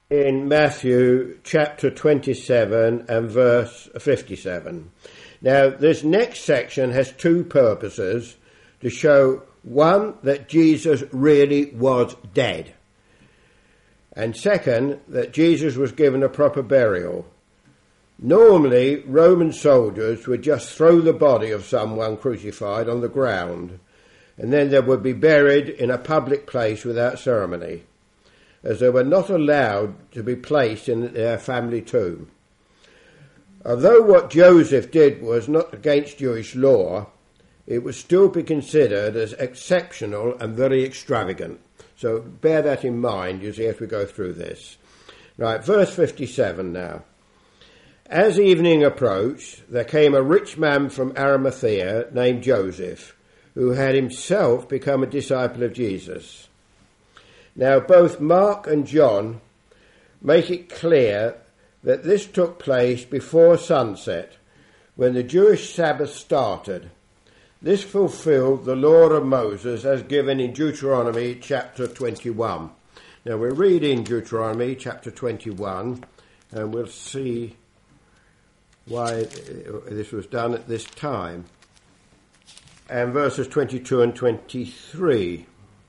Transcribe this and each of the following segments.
in Matthew chapter 27 and verse 57. Now, this next section has two purposes: to show, one, that Jesus really was dead, and second, that Jesus was given a proper burial. Normally, Roman soldiers would just throw the body of someone crucified on the ground, and then they would be buried in a public place without ceremony, as they were not allowed to be placed in their family tomb. Although what Joseph did was not against Jewish law, it would still be considered as exceptional and very extravagant. So bear that in mind, you see, as we go through this. Right, verse 57 now. As evening approached, there came a rich man from Arimathea named Joseph, who had himself become a disciple of Jesus. Now, both Mark and John make it clear that this took place before sunset, when the Jewish Sabbath started. This fulfilled the law of Moses as given in Deuteronomy chapter 21. Now, we're reading Deuteronomy chapter 21, and we'll see why this was done at this time. And verses 22 and 23.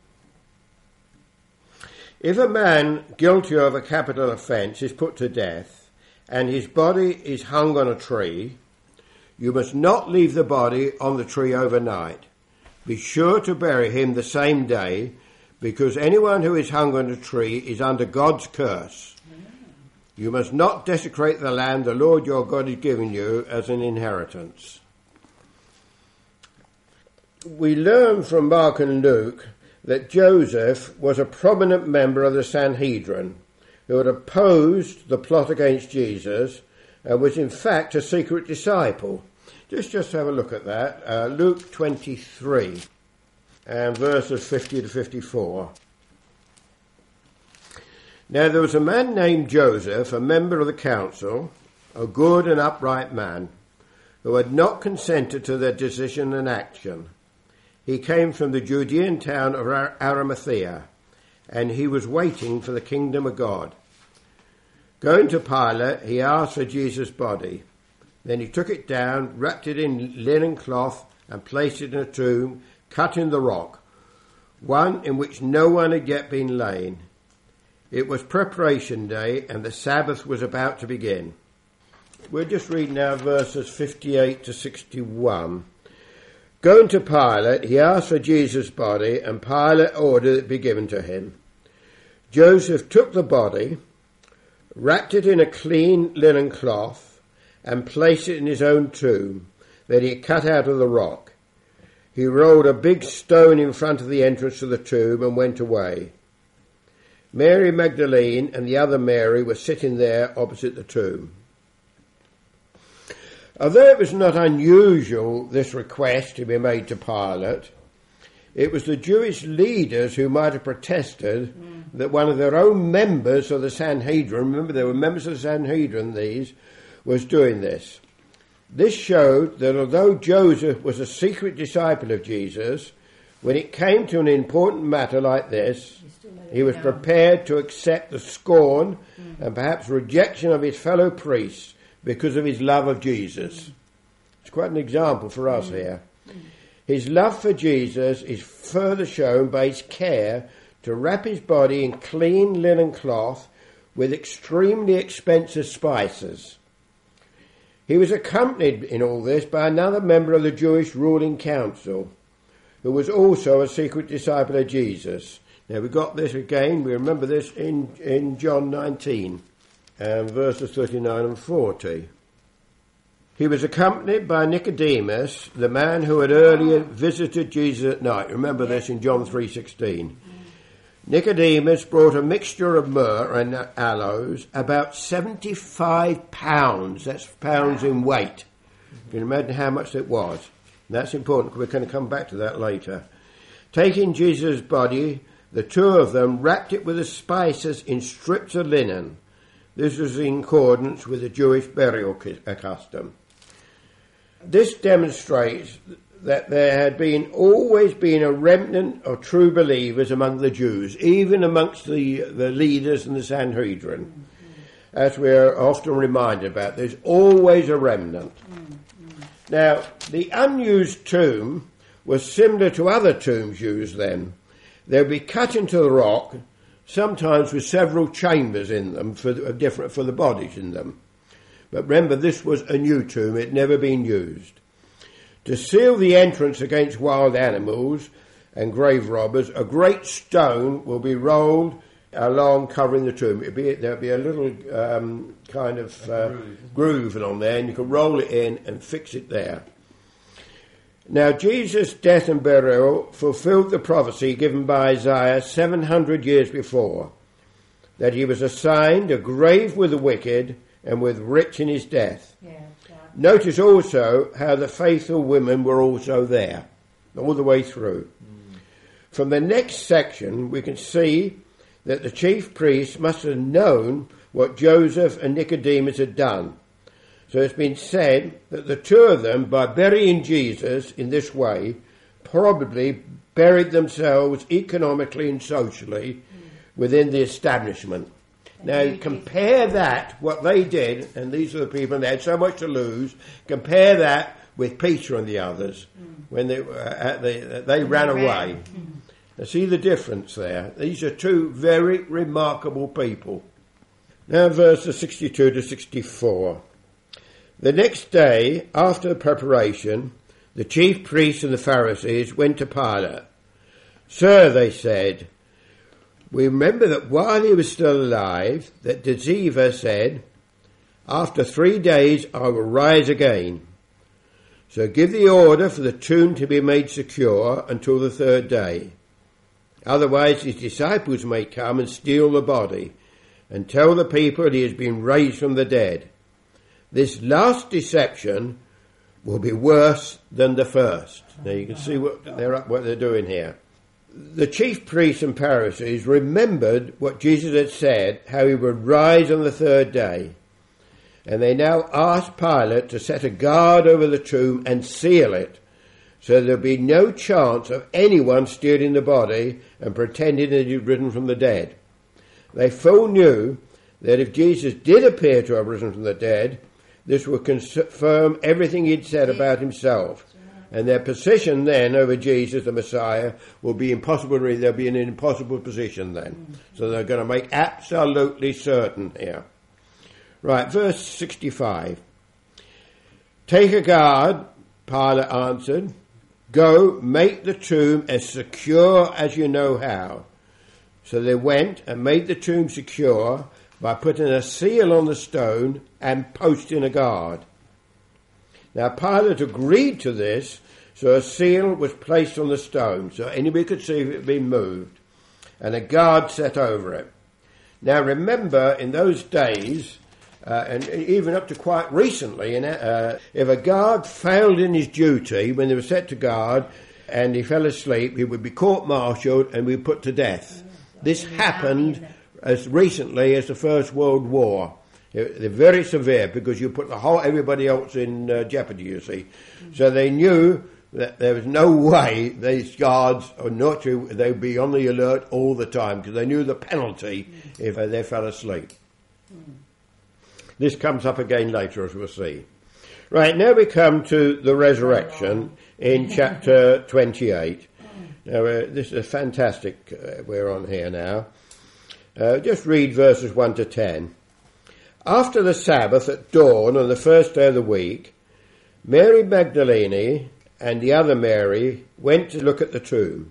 If a man guilty of a capital offence is put to death, and his body is hung on a tree, you must not leave the body on the tree overnight. Be sure to bury him the same day, because anyone who is hung on a tree is under God's curse. You must not desecrate the land the Lord your God has given you as an inheritance. We learn from Mark and Luke that Joseph was a prominent member of the Sanhedrin who had opposed the plot against Jesus and was in fact a secret disciple. Just have a look at that. Luke 23 and verses 50 to 54. Now there was a man named Joseph, a member of the council, a good and upright man, who had not consented to their decision and action. He came from the Judean town of Arimathea, and he was waiting for the kingdom of God. Going to Pilate, he asked for Jesus' body. Then he took it down, wrapped it in linen cloth, and placed it in a tomb cut in the rock, one in which no one had yet been laid. It was preparation day, and the Sabbath was about to begin. We'll just read now verses 58 to 61. Going to Pilate, he asked for Jesus' body, and Pilate ordered it be given to him. Joseph took the body, wrapped it in a clean linen cloth, and placed it in his own tomb that he had cut out of the rock. He rolled a big stone in front of the entrance to the tomb and went away. Mary Magdalene and the other Mary were sitting there opposite the tomb. Although it was not unusual, this request to be made to Pilate, it was the Jewish leaders who might have protested that one of their own members of the Sanhedrin, remember they were members of the Sanhedrin, these, was doing this. This showed that although Joseph was a secret disciple of Jesus, when it came to an important matter like this, he was prepared to accept the scorn and perhaps rejection of his fellow priests because of his love of Jesus. It's quite an example for us here. His love for Jesus is further shown by his care to wrap his body in clean linen cloth with extremely expensive spices. He was accompanied in all this by another member of the Jewish ruling council, who was also a secret disciple of Jesus. Now we got this again, we remember this in John 19, and verses 39 and 40. He was accompanied by Nicodemus, the man who had earlier visited Jesus at night. Remember this in John 3:16. Nicodemus brought a mixture of myrrh and aloes, about 75 pounds. That's pounds in weight. You can imagine how much it was. And that's important, because we're going to come back to that later. Taking Jesus' body, the two of them wrapped it with the spices in strips of linen. This was in accordance with the Jewish burial custom. This demonstrates that there had always been a remnant of true believers among the Jews, even amongst the leaders in the Sanhedrin. As we're often reminded about, there's always a remnant. Now, the unused tomb was similar to other tombs used then. They would be cut into the rock, sometimes with several chambers in them for the bodies in them. But remember, this was a new tomb. It had never been used. To seal the entrance against wild animals and grave robbers, a great stone will be rolled along covering the tomb. There'll be a little groove on there, and you can roll it in and fix it there. Now, Jesus' death and burial fulfilled the prophecy given by Isaiah 700 years before, that he was assigned a grave with the wicked and with rich in his death. Yeah. Notice also how the faithful women were also there, all the way through. From the next section, we can see that the chief priests must have known what Joseph and Nicodemus had done. So it's been said that the two of them, by burying Jesus in this way, probably buried themselves economically and socially within the establishment. Now compare that, what they did, and these are the people, and they had so much to lose, compare that with Peter and the others, when they ran away. Now see the difference there. These are two very remarkable people. Now verses 62 to 64. The next day, after the preparation, the chief priests and the Pharisees went to Pilate. "Sir," they said, "we remember that while he was still alive, that Deceiver said, 'After 3 days I will rise again.' So give the order for the tomb to be made secure until the 3rd day. Otherwise his disciples may come and steal the body and tell the people that he has been raised from the dead. This last deception will be worse than the first." Now you can see what they're doing here. The chief priests and Pharisees remembered what Jesus had said, how he would rise on the 3rd day. And they now asked Pilate to set a guard over the tomb and seal it, so there'd be no chance of anyone stealing the body and pretending that he'd risen from the dead. They full knew that if Jesus did appear to have risen from the dead, this would confirm everything he'd said about himself. And their position then over Jesus, the Messiah, will be impossible. They'll be in an impossible position then. So they're going to make absolutely certain here. Right, verse 65. "Take a guard," Pilate answered. "Go, make the tomb as secure as you know how." So they went and made the tomb secure by putting a seal on the stone and posting a guard. Now Pilate agreed to this, so a seal was placed on the stone, so anybody could see if it had been moved, and a guard set over it. Now remember, in those days, and even up to quite recently, if a guard failed in his duty when they were set to guard and he fell asleep, he would be court-martialed and be put to death. This happened as recently as the First World War. They're very severe because you put everybody else in jeopardy, you see. So they knew that there was no way these guards they would be on the alert all the time because they knew the penalty if they fell asleep. This comes up again later, as we'll see. Right, now we come to the resurrection in chapter 28. Now, this is fantastic. We're on here now. Just read verses 1 to 10. "After the Sabbath at dawn on the 1st day of the week, Mary Magdalene and the other Mary went to look at the tomb.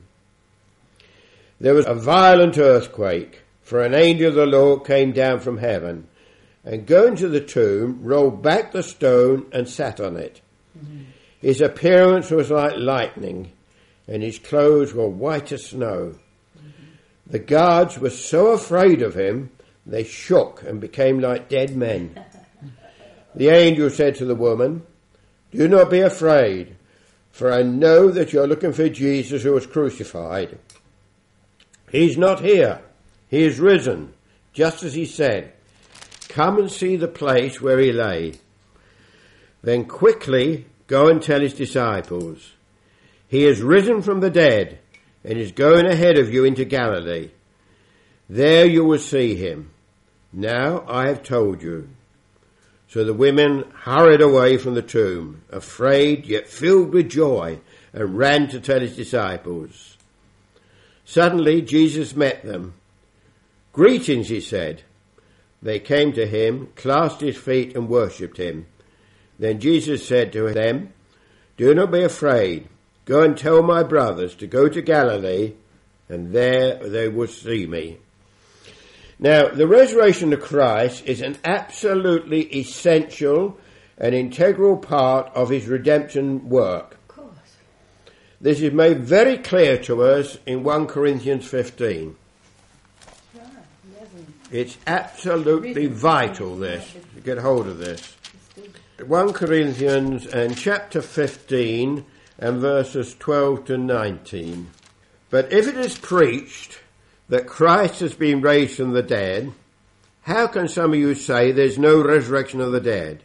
There was a violent earthquake, for an angel of the Lord came down from heaven, and going to the tomb, rolled back the stone and sat on it. His appearance was like lightning, and his clothes were white as snow. The guards were so afraid of him, they shook and became like dead men. The angel said to the woman, 'Do not be afraid, for I know that you're looking for Jesus who was crucified. He's not here. He is risen, just as he said. Come and see the place where he lay. Then quickly go and tell his disciples. He has risen from the dead and is going ahead of you into Galilee. There you will see him. Now I have told you." So the women hurried away from the tomb, afraid yet filled with joy, and ran to tell his disciples. Suddenly Jesus met them. "Greetings," he said. They came to him, clasped his feet and worshipped him. Then Jesus said to them, "Do not be afraid. Go and tell my brothers to go to Galilee, and there they will see me." Now, the resurrection of Christ is an absolutely essential and integral part of his redemption work. Of course. This is made very clear to us in 1 Corinthians 15. Right. It's absolutely vital, this. Get hold of this. 1 Corinthians and chapter 15 and verses 12 to 19. "But if it is preached that Christ has been raised from the dead, how can some of you say there's no resurrection of the dead?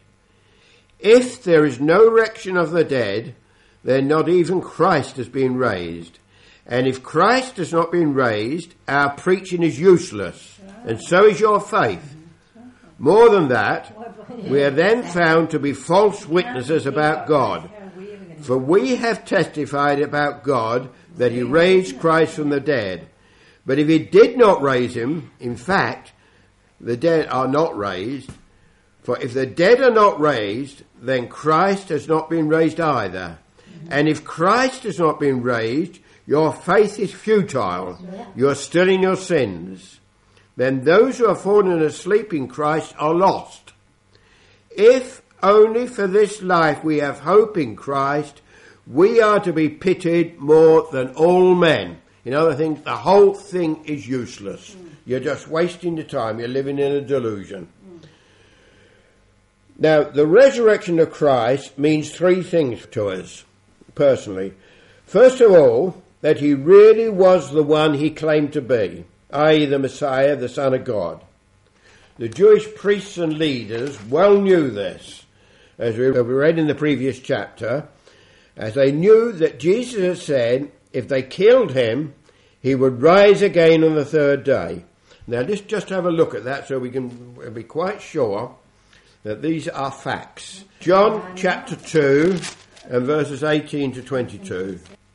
If there is no resurrection of the dead, then not even Christ has been raised. And if Christ has not been raised, our preaching is useless, and so is your faith. More than that, we are then found to be false witnesses about God. For we have testified about God that he raised Christ from the dead. But if he did not raise him, in fact, the dead are not raised. For if the dead are not raised, then Christ has not been raised either. And if Christ has not been raised, your faith is futile. You are still in your sins. Then those who are fallen asleep in Christ are lost. If only for this life we have hope in Christ, we are to be pitied more than all men." In other things, the whole thing is useless. You're just wasting your time. You're living in a delusion. Now, the resurrection of Christ means three things to us, personally. First of all, that he really was the one he claimed to be, i.e. the Messiah, the Son of God. The Jewish priests and leaders well knew this, as we read in the previous chapter, as they knew that Jesus had said, if they killed him, he would rise again on the third day. Now let's just have a look at that so we can be quite sure that these are facts. John chapter 2 and verses 18 to 22.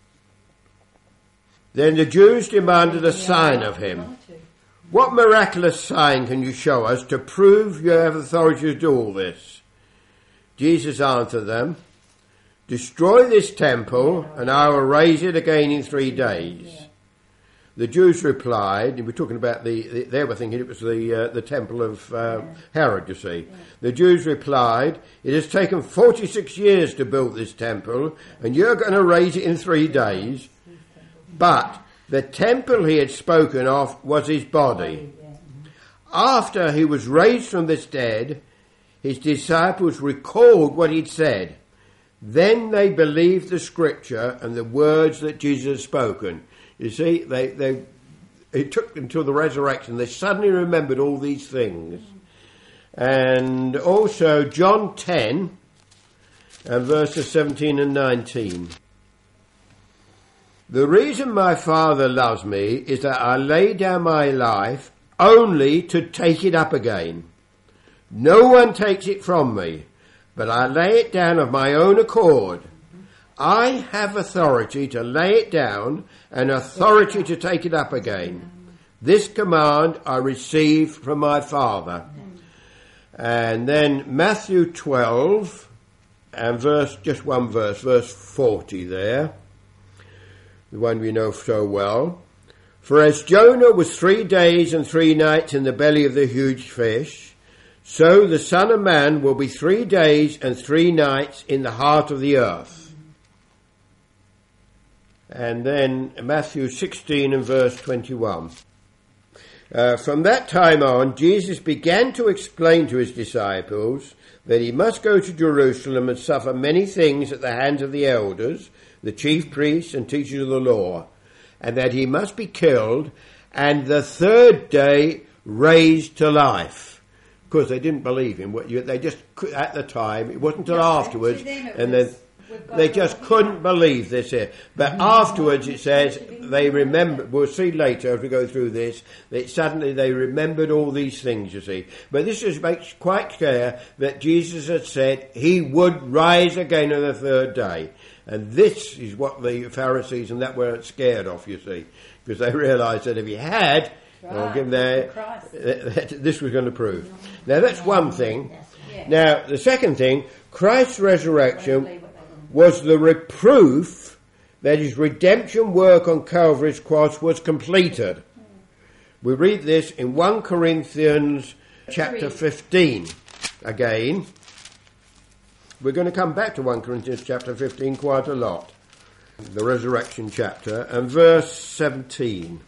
"Then the Jews demanded a sign of him. 'What miraculous sign can you show us to prove you have authority to do all this?' Jesus answered them, 'Destroy this temple, and I will raise it again in 3 days.' The Jews replied," and we're talking about they were thinking it was the temple of Herod, you see. The Jews replied, 'It has taken 46 years to build this temple, and you're going to raise it in 3 days.' But the temple he had spoken of was his body. After he was raised from the dead, his disciples recalled what he'd said. Then they believed the scripture and the words that Jesus had spoken." You see, it took them till the resurrection. They suddenly remembered all these things. And also John 10 and verses 17 and 19. "The reason my Father loves me is that I lay down my life only to take it up again. No one takes it from me, but I lay it down of my own accord. I have authority to lay it down and authority to take it up again. This command I received from my Father." And then Matthew 12 and verse 40 there, the one we know so well. "For as Jonah was 3 days and 3 nights in the belly of the huge fish, so the Son of Man will be 3 days and 3 nights in the heart of the earth." And then Matthew 16 and verse 21. From that time on, Jesus began to explain to his disciples that he must go to Jerusalem and suffer many things at the hands of the elders, the chief priests and teachers of the law, and that he must be killed and the third day raised to life. Of course, they didn't believe him. They just, at the time, it wasn't until afterwards, and then They just couldn't believe this here. But afterwards it says they remembered, we'll see later as we go through this, that suddenly they remembered all these things, you see. But this just makes quite clear that Jesus had said he would rise again on the third day. And this is what the Pharisees and that weren't scared of, you see. Because they realised that if he had, this was going to prove. Now that's one thing. Now the second thing, Christ's resurrection was the reproof that his redemption work on Calvary's cross was completed. We read this in 1 Corinthians chapter 15 again. We're going to come back to 1 Corinthians chapter 15 quite a lot. The resurrection chapter and verse 17.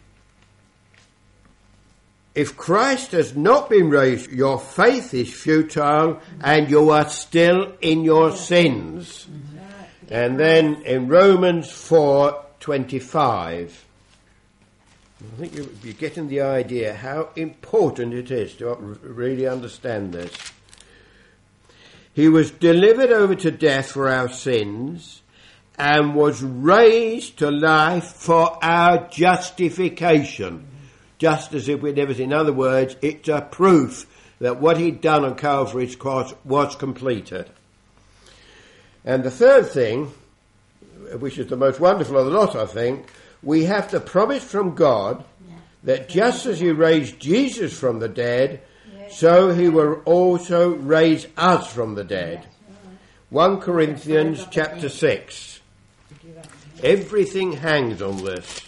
If Christ has not been raised, your faith is futile and you are still in your sins. And then in Romans 4:25, I think you're getting the idea how important it is to really understand this. He was delivered over to death for our sins and was raised to life for our justification. Just as if we'd never seen. In other words, it's a proof that what he'd done on Calvary's cross was completed. And the third thing, which is the most wonderful of the lot, I think, we have the promise from God that just as he raised Jesus from the dead, so he will also raise us from the dead. 1 Corinthians chapter 6. Everything hangs on this.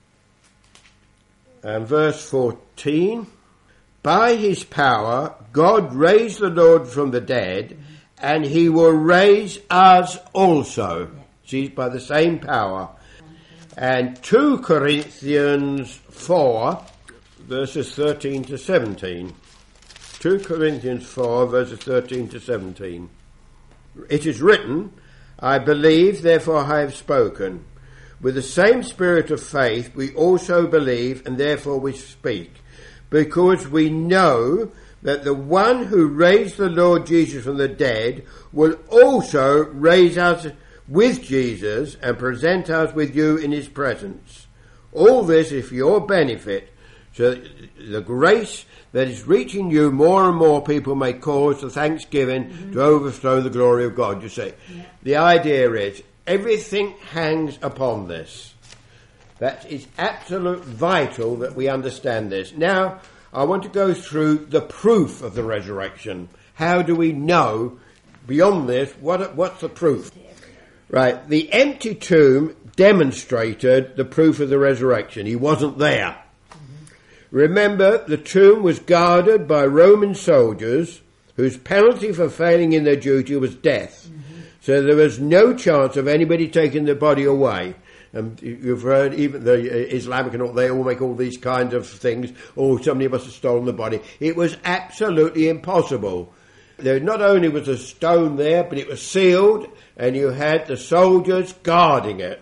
And verse 14, by his power, God raised the Lord from the dead, and he will raise us also. See, by the same power. And 2 Corinthians 4, verses 13 to 17. 2 Corinthians 4, verses 13 to 17. It is written, I believe, therefore I have spoken. With the same spirit of faith, we also believe, and therefore we speak, because we know that the one who raised the Lord Jesus from the dead will also raise us with Jesus and present us with you in his presence. All this is for your benefit, so that the grace that is reaching you, more and more people may cause the thanksgiving to overthrow the glory of God, you see. The idea is, everything hangs upon this. That is absolute vital that we understand this. Now, I want to go through the proof of the resurrection. How do we know, beyond this, what's the proof? Right, the empty tomb demonstrated the proof of the resurrection. He wasn't there. Remember, the tomb was guarded by Roman soldiers whose penalty for failing in their duty was death. So there was no chance of anybody taking the body away. And you've heard even the Islamic and all, they all make all these kinds of things. Oh, somebody must have stolen the body. It was absolutely impossible. There not only was a stone there, but it was sealed, and you had the soldiers guarding it.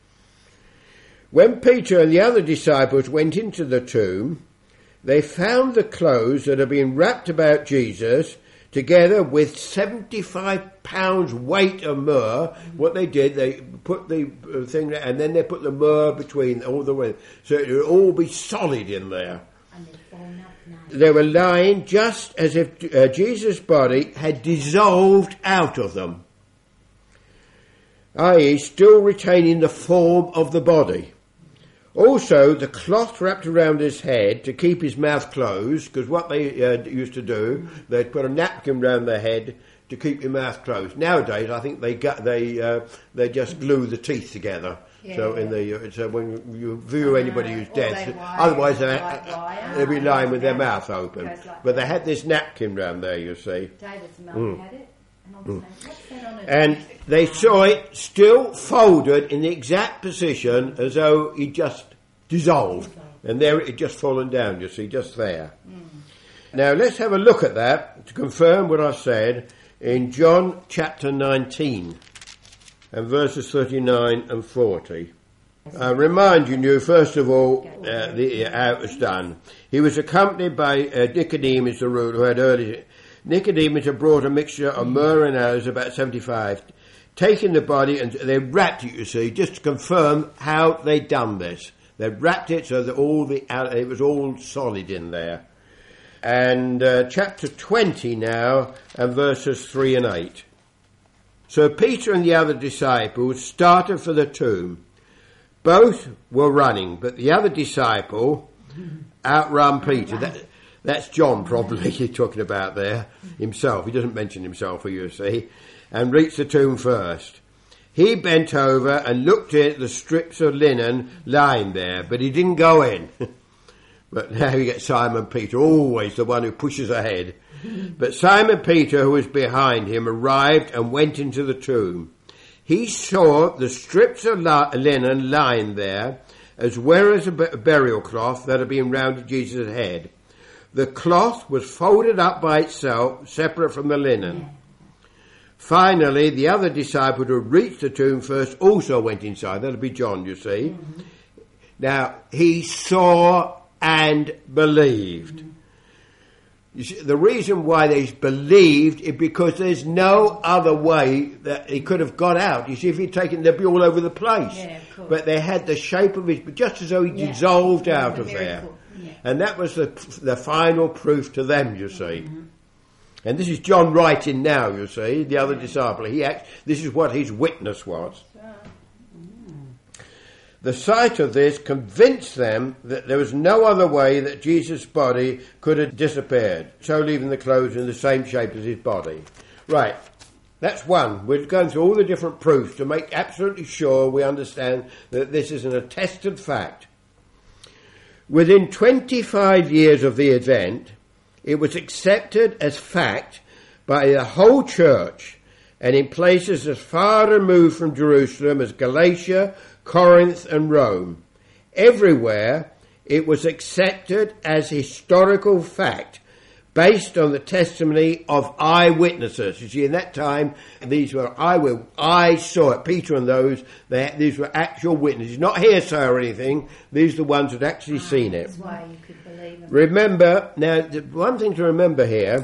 When Peter and the other disciples went into the tomb, they found the clothes that had been wrapped about Jesus, together with 75 pounds weight of myrrh. What they did, they put the thing there, and then they put the myrrh between all the way, so it would all be solid in there. They were lying just as if Jesus' body had dissolved out of them, i.e. still retaining the form of the body. Also, the cloth wrapped around his head to keep his mouth closed, because what they used to do, they'd put a napkin round their head to keep your mouth closed. Nowadays, I think they just glue the teeth together. Yeah. So when you view anybody who's dead, otherwise they'd be lying with their mouth open. But they had this napkin round there, you see. David's mum had it. And they saw it still folded in the exact position as though he just dissolved. And there it had just fallen down, you see, just there. Now let's have a look at that to confirm what I said in John chapter 19 and verses 39 and 40. I remind you, first of all, how it was done. He was accompanied by Nicodemus, the ruler, who had earlier... Nicodemus had brought a mixture of myrrh and aloes, about 75. taken the body and they wrapped it, you see, just to confirm how they'd done this. They wrapped it so that it was all solid in there. And chapter 20 now, and verses 3 and 8. So Peter and the other disciples started for the tomb. Both were running, but the other disciple outrun Peter. That's John probably you're talking about there, himself. He doesn't mention himself, you see. And reached the tomb first. He bent over and looked at the strips of linen lying there, but he didn't go in. But now you get Simon Peter, always the one who pushes ahead. But Simon Peter, who was behind him, arrived and went into the tomb. He saw the strips of linen lying there, as well as a burial cloth that had been round Jesus' head. The cloth was folded up by itself, separate from the linen. Finally, the other disciple who reached the tomb first also went inside. That'll be John, you see. Now, he saw and believed. You see, the reason why they believed is because there's no other way that he could have got out. You see, if he'd taken, they'd be all over the place. Yeah, of course. But they had the shape of his, just as though he dissolved out of there. Cool. Yeah. And that was the final proof to them, you see. And this is John writing now, you see, the other disciple. This is what his witness was. The sight of this convinced them that there was no other way that Jesus' body could have disappeared, so leaving the clothes in the same shape as his body. Right, that's one. We're going through all the different proofs to make absolutely sure we understand that this is an attested fact. Within 25 years of the event, it was accepted as fact by the whole church, and in places as far removed from Jerusalem as Galatia, Corinth and Rome. Everywhere it was accepted as historical fact based on the testimony of eyewitnesses. You see, in that time, these were I saw it, Peter and those, these were actual witnesses, not hearsay or anything. These are the ones who'd actually seen it. That's why you could believe them. Remember, now, one thing to remember here,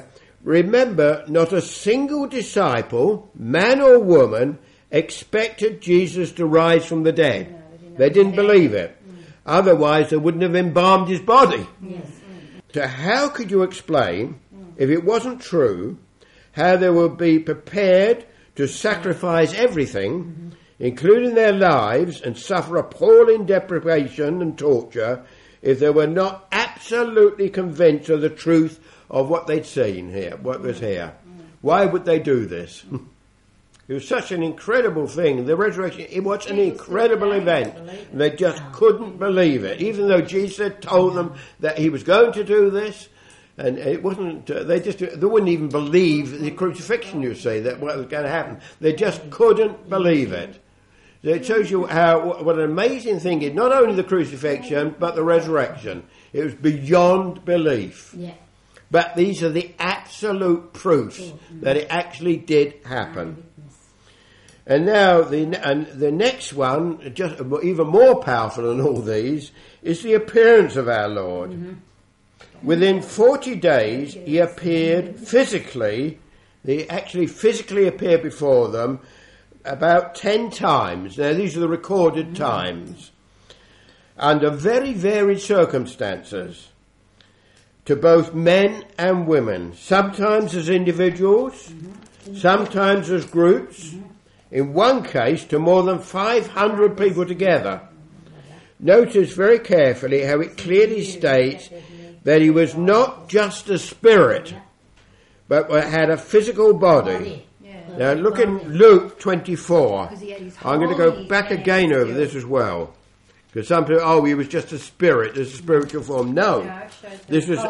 not a single disciple, man or woman, expected Jesus to rise from the dead. No, they didn't believe it. Otherwise, they wouldn't have embalmed his body. Yes. So how could you explain, if it wasn't true, how they would be prepared to sacrifice everything, including their lives, and suffer appalling deprivation and torture, if they were not absolutely convinced of the truth of what they'd seen here, what was here? Why would they do this? It was such an incredible thing. The resurrection, it was an incredible event. And they just couldn't believe it. Even though Jesus had told them that he was going to do this, and it wasn't, they wouldn't even believe the crucifixion, you see, that what was going to happen. They just couldn't believe it. So it shows you what an amazing thing is, not only the crucifixion, but the resurrection. It was beyond belief. Yeah. But these are the absolute proofs that it actually did happen. And now the next one, just even more powerful than all these, is the appearance of our Lord. Within 40 days, he appeared physically. He actually physically appeared before them about 10 times. Now, these are the recorded times. Under very varied circumstances. To both men and women. Sometimes as individuals. Sometimes as groups. In one case, to more than 500 people together. Notice very carefully how it clearly states that he was not just a spirit, but had a physical body. Now look in Luke 24. I'm going to go back again over this as well. Because some people, he was just a spirit, there's a spiritual form. No. This was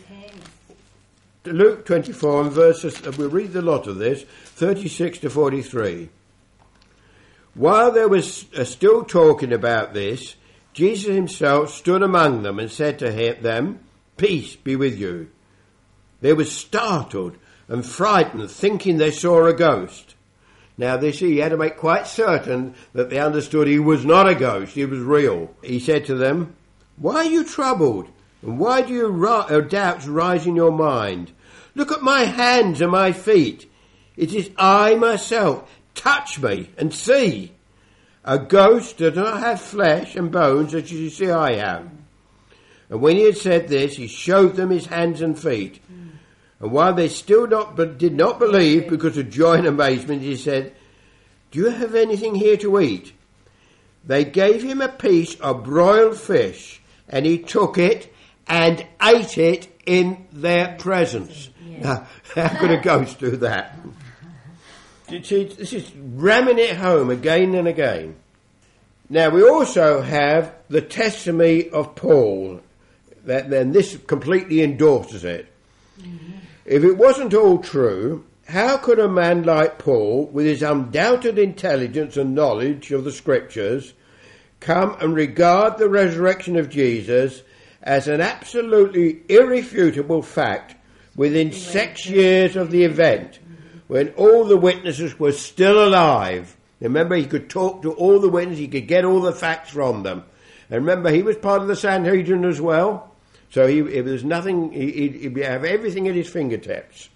Luke 24 and verses, we'll read the lot of this, 36 to 43. While they were still talking about this, Jesus himself stood among them and said to them, "Peace be with you." They were startled and frightened, thinking they saw a ghost. Now he had to make quite certain that they understood he was not a ghost, he was real. He said to them, "Why are you troubled? And why do your doubts rise in your mind? Look at my hands and my feet. It is I myself. touch me and see. A ghost does not have flesh and bones such as you see I have. And when he had said this, he showed them his hands and feet. And while they still did not believe because of joy and amazement, he said, do you have anything here to eat? They gave him a piece of broiled fish, and he took it and ate it in their presence. Now, how could a ghost do that? See, this is ramming it home again and again. Now, we also have the testimony of Paul, then this completely endorses it. Mm-hmm. If it wasn't all true, how could a man like Paul, with his undoubted intelligence and knowledge of the Scriptures, come and regard the resurrection of Jesus as an absolutely irrefutable fact within 6 years of the event, when all the witnesses were still alive? Remember, he could talk to all the witnesses, he could get all the facts from them. And remember, he was part of the Sanhedrin as well, so if there's nothing, he'd have everything at his fingertips.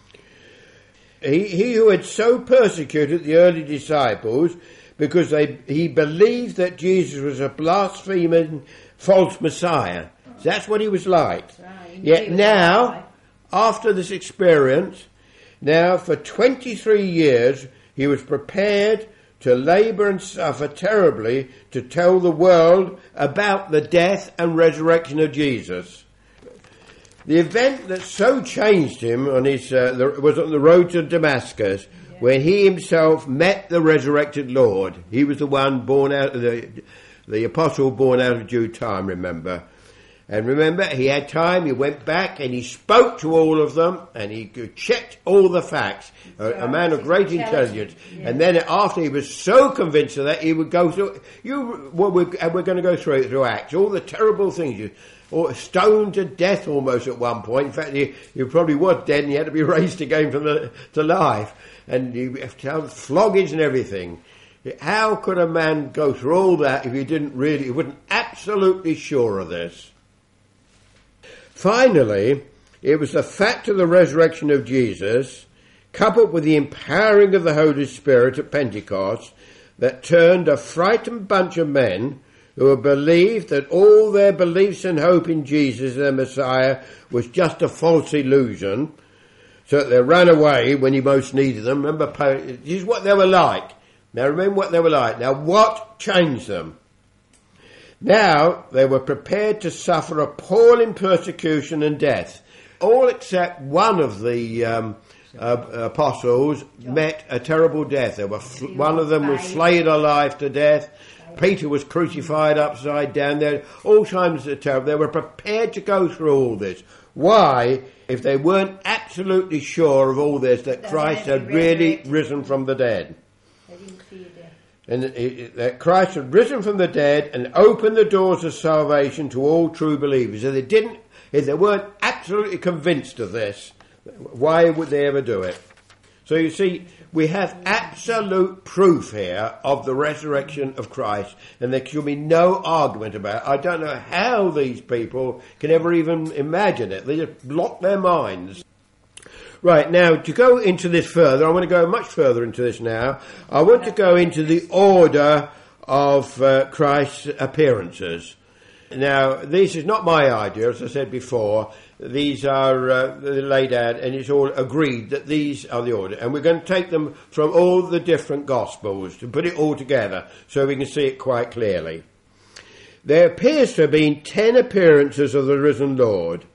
He who had so persecuted the early disciples because he believed that Jesus was a blaspheming false Messiah. So that's what he was like. Right. Yet now, after this experience, now for 23 years, he was prepared to labour and suffer terribly to tell the world about the death and resurrection of Jesus. The event that so changed him on his was on the road to Damascus, when he himself met the resurrected Lord. He was the one born out of the apostle born out of due time, remember. And remember, he had time, he went back and he spoke to all of them and he checked all the facts. A man of great intelligence. Yeah. And then after he was so convinced of that, he would go through, we're going to go through it through Acts, all the terrible things, or stoned to death almost at one point. In fact, he probably was dead and he had to be raised again to life. And he had floggings and everything. How could a man go through all that if he wasn't absolutely sure of this? Finally, it was the fact of the resurrection of Jesus, coupled with the empowering of the Holy Spirit at Pentecost, that turned a frightened bunch of men who had believed that all their beliefs and hope in Jesus, their Messiah, was just a false illusion, so that they ran away when he most needed them. Remember, this is what they were like. Now remember what they were like. Now what changed them? Now they were prepared to suffer appalling persecution and death. All except one of the apostles met a terrible death. One of them was flayed alive to death. Peter was crucified upside down. All times of terrible. They were prepared to go through all this. Why? If they weren't absolutely sure of all this, that Christ had really risen from the dead. And that Christ had risen from the dead and opened the doors of salvation to all true believers. If they weren't absolutely convinced of this, why would they ever do it? So you see, we have absolute proof here of the resurrection of Christ, and there should be no argument about it. I don't know how these people can ever even imagine it. They just block their minds. Right, now, to go into this further, I want to go much further into this now. I want to go into the order of Christ's appearances. Now, this is not my idea, as I said before. These are laid out, and it's all agreed that these are the order. And we're going to take them from all the different Gospels to put it all together so we can see it quite clearly. There appears to have been 10 appearances of the risen Lord.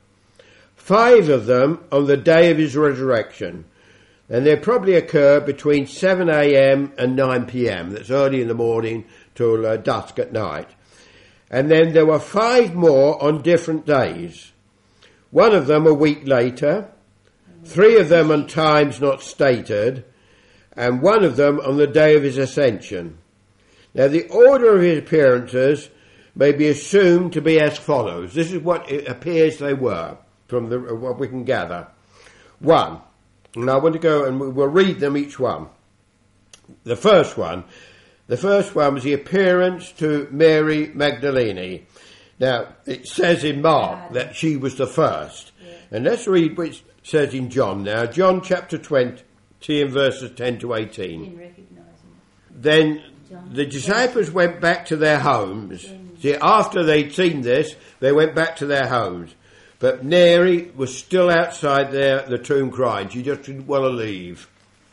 5 of them on the day of his resurrection. And they probably occur between 7 a.m. and 9 p.m. That's early in the morning till dusk at night. And then there were 5 more on different days. 1 of them a week later. 3 of them on times not stated. And 1 of them on the day of his ascension. Now the order of his appearances may be assumed to be as follows. This is what it appears they were, from what we can gather. 1, and I want to go and we'll read them each one. The first one was the appearance to Mary Magdalene. Now, it says in Mark that she was the first. Yeah. And let's read what it says in John now. John chapter 20, See in verses 10 to 18. In recognising it. Then the disciples went back to their homes. See, after they'd seen this, they went back to their homes. But Mary was still outside the tomb crying. She just didn't want to leave.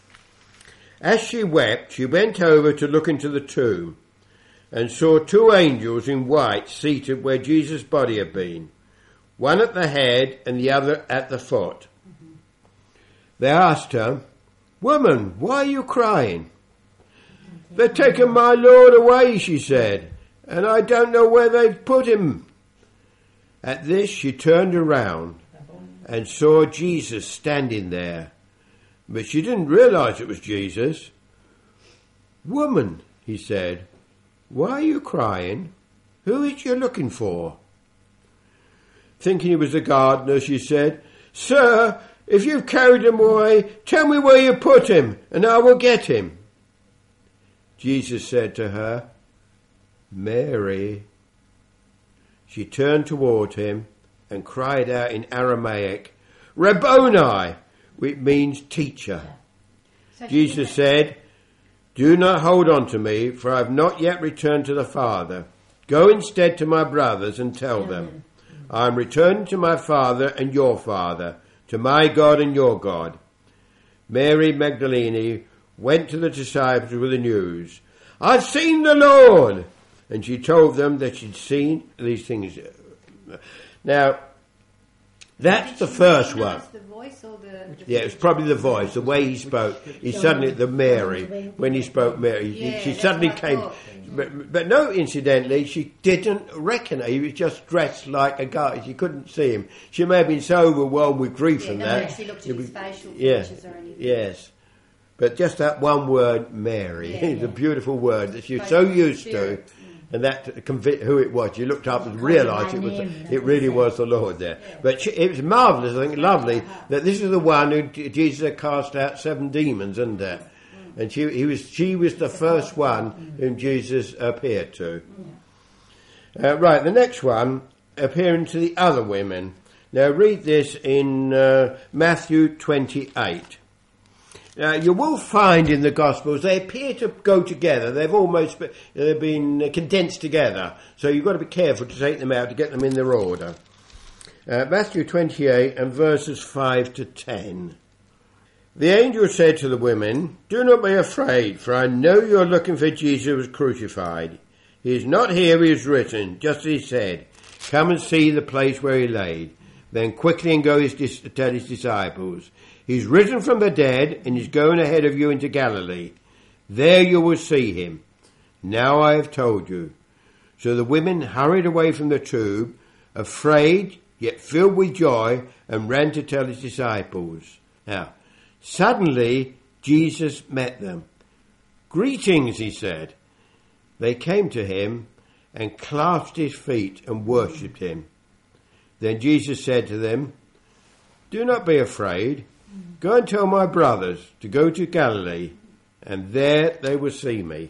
As she wept, she went over to look into the tomb and saw two angels in white seated where Jesus' body had been, one at the head and the other at the foot. They asked her, "Woman, why are you crying?" "They've taken my Lord away," she said, "and I don't know where they've put him." At this she turned around and saw Jesus standing there, but she didn't realise it was Jesus. "Woman," he said, "why are you crying? Who is you looking for?" Thinking he was the gardener, she said, "Sir, if you've carried him away, tell me where you put him, and I will get him." Jesus said to her, "Mary." She turned toward him and cried out in Aramaic, "Rabboni," which means teacher. Jesus said, "Do not hold on to me, for I have not yet returned to the Father. Go instead to my brothers and tell them, I am returning to my Father and your Father, to my God and your God." Mary Magdalene went to the disciples with the news, "I've seen the Lord!" And she told them that she'd seen these things. Now, that's the first one. The voice or the Yeah, it was probably the voice, the way he spoke. He suddenly, the Mary, when he spoke Mary, she suddenly came. But no, incidentally, she didn't recognise. He was just dressed like a guy. She couldn't see him. She may have been so overwhelmed with grief and that. She looked at his facial features or anything. Yes. But just that one word, Mary, is a beautiful word that she was so used to. And that who it was, you looked up and realised it really was the Lord there. But it was marvellous, I think, lovely, that this is the one who Jesus had cast out 7 demons, isn't it? And she was the first one whom Jesus appeared to. Right, the next one, appearing to the other women. Now read this in Matthew 28. You will find in the Gospels they appear to go together. They've been condensed together. So you've got to be careful to take them out to get them in their order. Matthew 28 and verses 5 to 10. The angel said to the women, "Do not be afraid, for I know you are looking for Jesus who was crucified. He is not here, he is risen, just as he said. Come and see the place where he laid. Then quickly and go tell his disciples. He's risen from the dead and is going ahead of you into Galilee. There you will see him. Now I have told you." So the women hurried away from the tomb, afraid yet filled with joy, and ran to tell his disciples. Now, suddenly Jesus met them. "Greetings," he said. They came to him and clasped his feet and worshipped him. Then Jesus said to them, "Do not be afraid. Go and tell my brothers to go to Galilee, and there they will see me."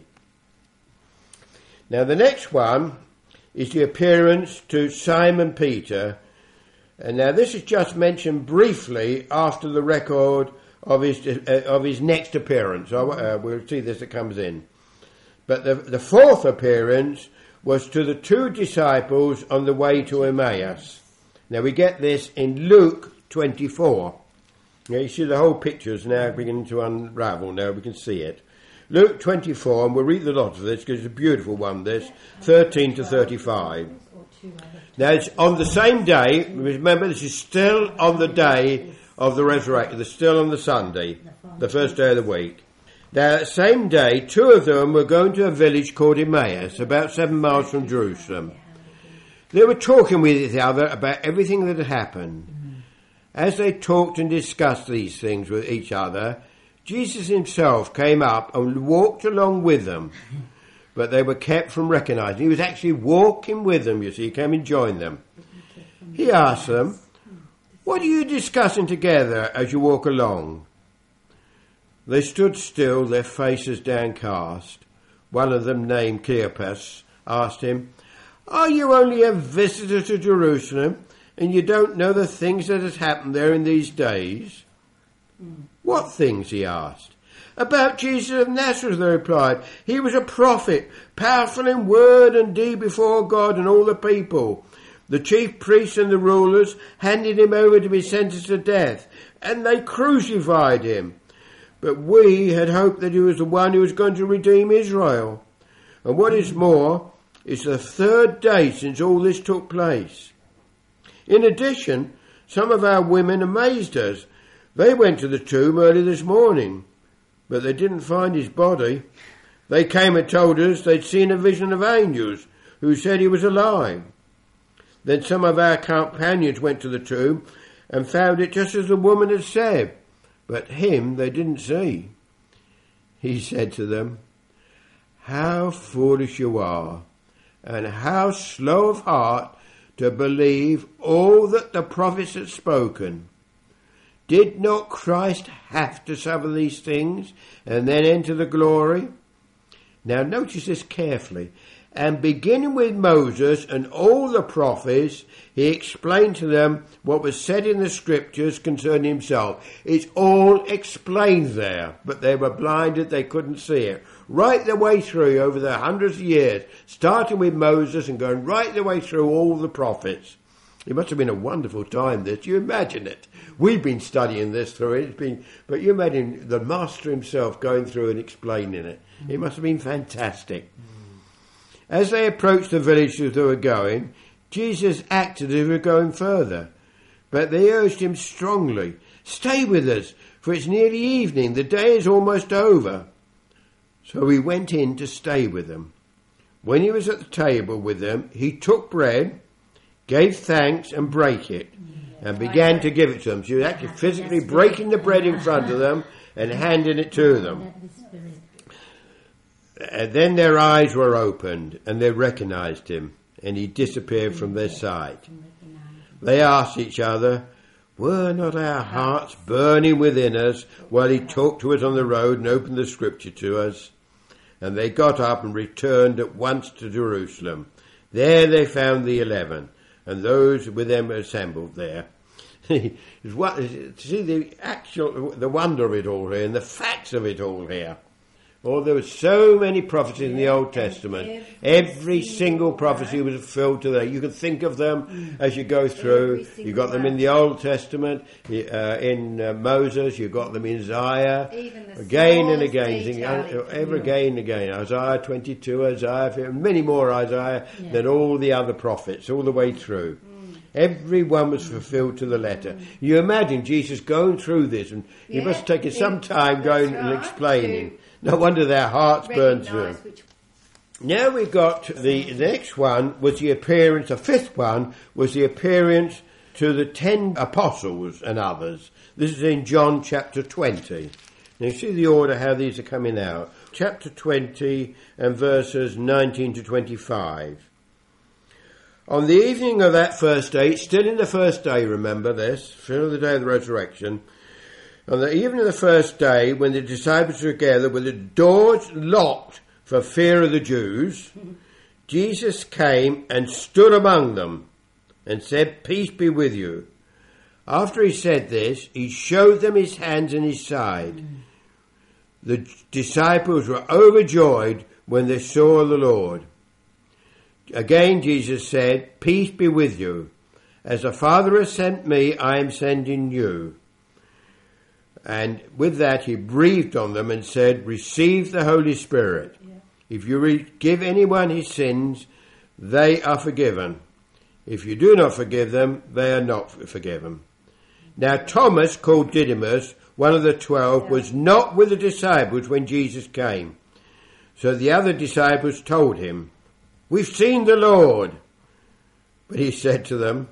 Now the next one is the appearance to Simon Peter. And now this is just mentioned briefly after the record of his next appearance. We'll see this that comes in. But the fourth appearance was to the 2 disciples on the way to Emmaus. Now we get this in Luke 24. Now you see the whole picture's now beginning to unravel. Now we can see it. Luke 24, and we'll read the lot of this because it's a beautiful one, this, 13 to 35. Now it's on the same day, remember this is still on the day of the resurrection, it's still on the Sunday, the first day of the week. Now that same day, 2 of them were going to a village called Emmaus, about 7 miles from Jerusalem. They were talking with each other about everything that had happened. As they talked and discussed these things with each other, Jesus himself came up and walked along with them, but they were kept from recognizing. He was actually walking with them, you see. He came and joined them. He asked them, "What are you discussing together as you walk along?" They stood still, their faces downcast. One of them, named Cleopas, asked him, "Are you only a visitor to Jerusalem, and you don't know the things that has happened there in these days?" What things? He asked. About Jesus of Nazareth, they replied. He was a prophet, powerful in word and deed before God and all the people. The chief priests and the rulers handed him over to be sentenced to death, and they crucified him. But we had hoped that he was the one who was going to redeem Israel. And what is more, it's the third day since all this took place. In addition, some of our women amazed us. They went to the tomb early this morning, but they didn't find his body. They came and told us they'd seen a vision of angels who said he was alive. Then some of our companions went to the tomb and found it just as the woman had said, but him they didn't see. He said to them, "How foolish you are, and how slow of heart to believe all that the prophets had spoken. Did not Christ have to suffer these things and then enter the glory?" Now notice this carefully. And beginning with Moses and all the prophets, he explained to them what was said in the scriptures concerning himself. It's all explained there, but they were blinded, they couldn't see it. Right the way through over the hundreds of years, starting with Moses and going right the way through all the prophets. It must have been a wonderful time, this. You imagine it. We've been studying this through it. But you imagine the Master himself going through and explaining it. It must have been fantastic. As they approached the village as they were going, Jesus acted as if he were going further. But they urged him strongly, "Stay with us, for it's nearly evening. The day is almost over." So he went in to stay with them. When he was at the table with them, he took bread, gave thanks and brake it, and began to give it to them. So he was actually physically breaking the bread in front of them and handing it to them. And then their eyes were opened and they recognized him, and he disappeared from their sight. They asked each other, "Were not our hearts burning within us while he talked to us on the road and opened the scripture to us?" And they got up and returned at once to Jerusalem. There they found the 11, and those with them assembled there. See the wonder of it all here and the facts of it all here. Oh, there were so many prophecies in the Old Testament. Every single prophecy was fulfilled to that. You can think of them as you go through. You got them in the Old Testament, in Moses. You got them in Isaiah, again and again, again and again. Isaiah 22, Isaiah, many more Isaiah than all the other prophets, all the way through. Every one was fulfilled to the letter. You imagine Jesus going through this, and he must have taken some time going and explaining. No wonder their hearts burned through. Now we got the next one was the appearance, the fifth one was the appearance to the 10 apostles and others. This is in John chapter 20. Now you see the order how these are coming out. Chapter 20 and verses 19 to 25. On the evening of that first day, still in the first day, remember this, still the day of the resurrection. On the evening of the first day, when the disciples were together with the doors locked for fear of the Jews, Jesus came and stood among them and said, "Peace be with you." After he said this, he showed them his hands and his side. The disciples were overjoyed when they saw the Lord. Again Jesus said, "Peace be with you. As the Father has sent me, I am sending you." And with that he breathed on them and said, "Receive the Holy Spirit. Yeah. If you forgive anyone his sins, they are forgiven. If you do not forgive them, they are not forgiven." Now Thomas, called Didymus, one of the 12, was not with the disciples when Jesus came. So the other disciples told him, "We've seen the Lord." But he said to them,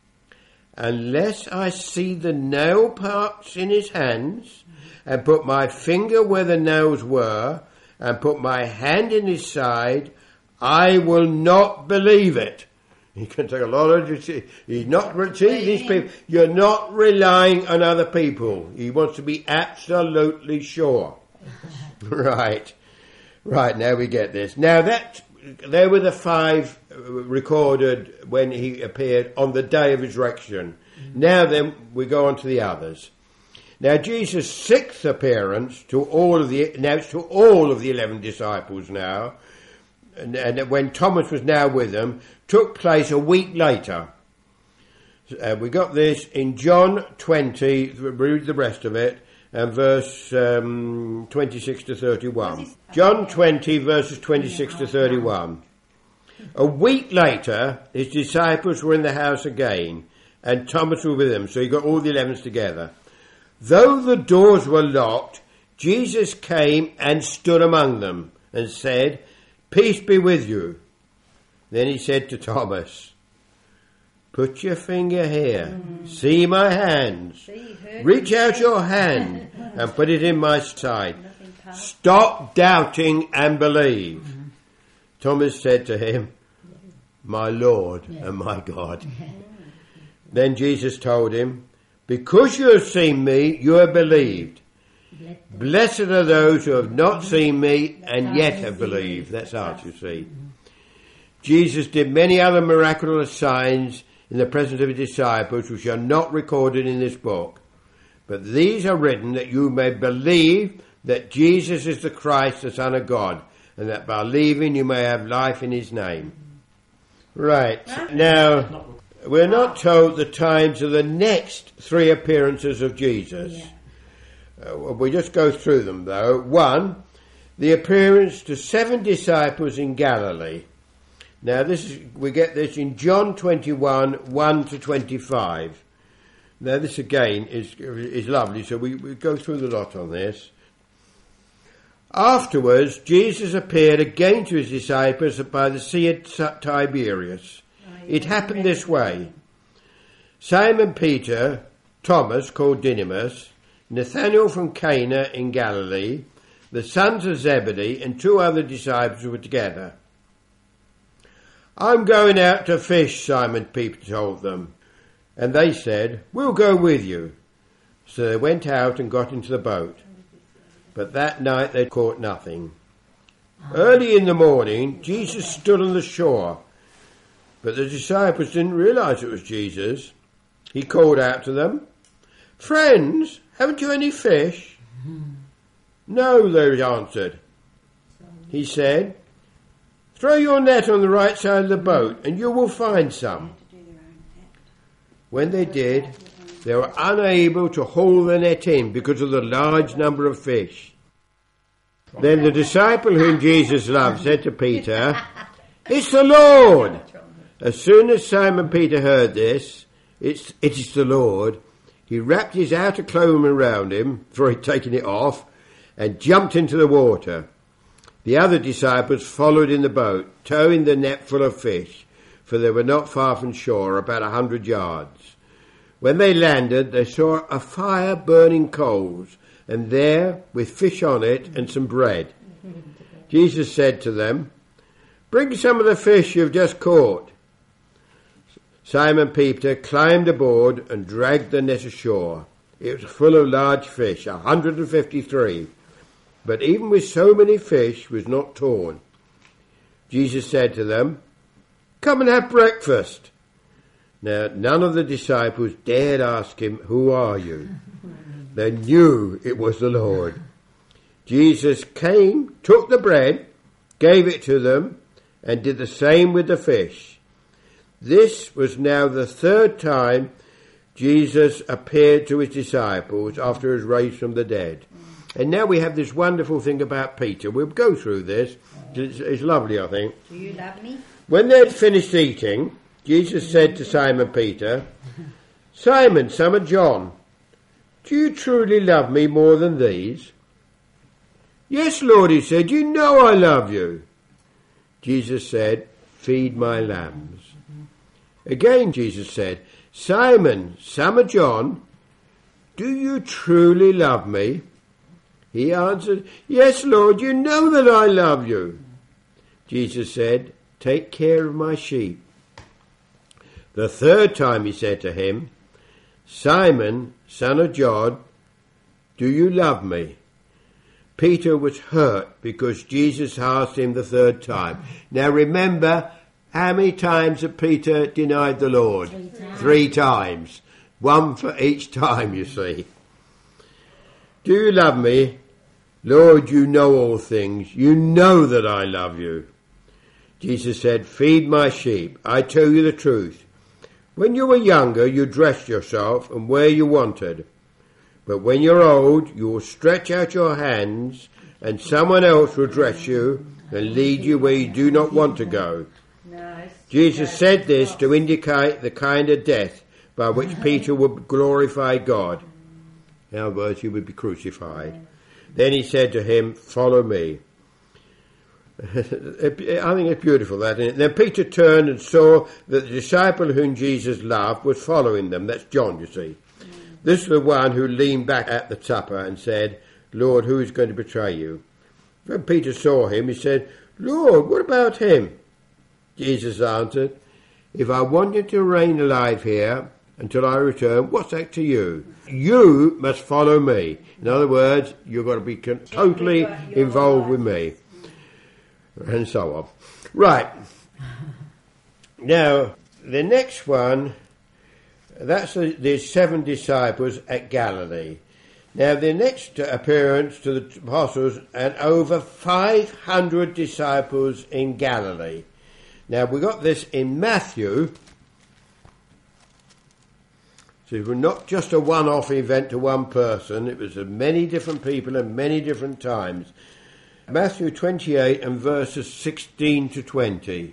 "Unless I see the nail marks in his hands, and put my finger where the nails were, and put my hand in his side, I will not believe it." You can take a lot of... He's not... See, these people... You're not relying on other people. He wants to be absolutely sure. Right. Right, now we get this. Now there were the 5 recorded when he appeared on the day of his resurrection. Now then, we go on to the others. Now Jesus' sixth appearance to all of the 11 disciples now, and when Thomas was now with them, took place a week later. We got this in John 20, read the rest of it, and verse 26 to 31. John 20, verses 26 to 31. A week later, his disciples were in the house again, and Thomas was with them, so you got all the 11 together. Though the doors were locked, Jesus came and stood among them and said, "Peace be with you." Then he said to Thomas, "Put your finger here. See my hands. Reach out your hand and put it in my side. Stop doubting and believe." Thomas said to him, "My Lord and my God." Then Jesus told him, "Because you have seen me, you have believed. Blessed are those who have not seen me and yet have believed." That's us, you see. Jesus did many other miraculous signs in the presence of his disciples, which are not recorded in this book. But these are written that you may believe that Jesus is the Christ, the Son of God, and that by believing you may have life in his name. Right. Now, we're not told the times of the next three appearances of Jesus. We just go through them, though. 1, the appearance to 7 disciples in Galilee. Now, we get this in John 21, 1 to 25. Now, this again is lovely, so we go through the lot on this. Afterwards, Jesus appeared again to his disciples by the Sea of Tiberias. It happened this way. Simon Peter, Thomas, called Didymus, Nathanael from Cana in Galilee, the sons of Zebedee, and 2 other disciples were together. "I'm going out to fish," Simon Peter told them. And they said, "We'll go with you." So they went out and got into the boat. But that night they caught nothing. Early in the morning, Jesus stood on the shore. But the disciples didn't realize it was Jesus. He called out to them, "Friends, haven't you any fish?" "No," they answered. He said, "Throw your net on the right side of the boat and you will find some." When they did, they were unable to haul the net in because of the large number of fish. Then the disciple whom Jesus loved said to Peter, "It's the Lord." As soon as Simon Peter heard this, it is the Lord, he wrapped his outer clothing around him, for he'd taken it off, and jumped into the water. The other disciples followed in the boat, towing the net full of fish, for they were not far from shore, about 100 yards. When they landed, they saw a fire burning coals, and there, with fish on it and some bread. Jesus said to them, "Bring some of the fish you've just caught." Simon Peter climbed aboard and dragged the net ashore. It was full of large fish, 153. But even with so many fish, it was not torn. Jesus said to them, "Come and have breakfast." Now, none of the disciples dared ask him, "Who are you?" They knew it was the Lord. Jesus came, took the bread, gave it to them, and did the same with the fish. This was now the 3rd time Jesus appeared to his disciples after he was raised from the dead. And now we have this wonderful thing about Peter. We'll go through this. It's lovely, I think. Do you love me? When they had finished eating, Jesus said to Simon Peter, "Simon, son of John, do you truly love me more than these?" "Yes, Lord," he said, "you know I love you." Jesus said, "Feed my lambs." Again Jesus said, "Simon, son of John, do you truly love me?" He answered, "Yes, Lord, you know that I love you." Jesus said, "Take care of my sheep." The 3rd time he said to him, "Simon, son of John, do you love me?" Peter was hurt because Jesus asked him the 3rd time. Now remember, how many times had Peter denied the Lord? 3 times. 1 for each time, you see. Do you love me? Lord, you know all things. You know that I love you. Jesus said, feed my sheep. I tell you the truth. When you were younger, you dressed yourself and where you wanted. But when you're old, you will stretch out your hands and someone else will dress you and lead you where you do not want to go. Jesus said this to indicate the kind of death by which Peter would glorify God. In other words, he would be crucified. Then he said to him, follow me. I think it's beautiful, that, isn't it? Then Peter turned and saw that the disciple whom Jesus loved was following them. That's John, you see. This is the one who leaned back at the supper and said, Lord, who is going to betray you? When Peter saw him, he said, Lord, what about him? Jesus answered, if I want you to remain alive here until I return, what's that to you? You must follow me. In other words, you've got to be totally involved with me. And so on. Right. Now, the next one, that's the 7 disciples at Galilee. Now, the next appearance to the apostles and over 500 disciples in Galilee. Now, we got this in Matthew. So it was not just a one-off event to one person. It was many different people at many different times. Matthew 28 and verses 16 to 20.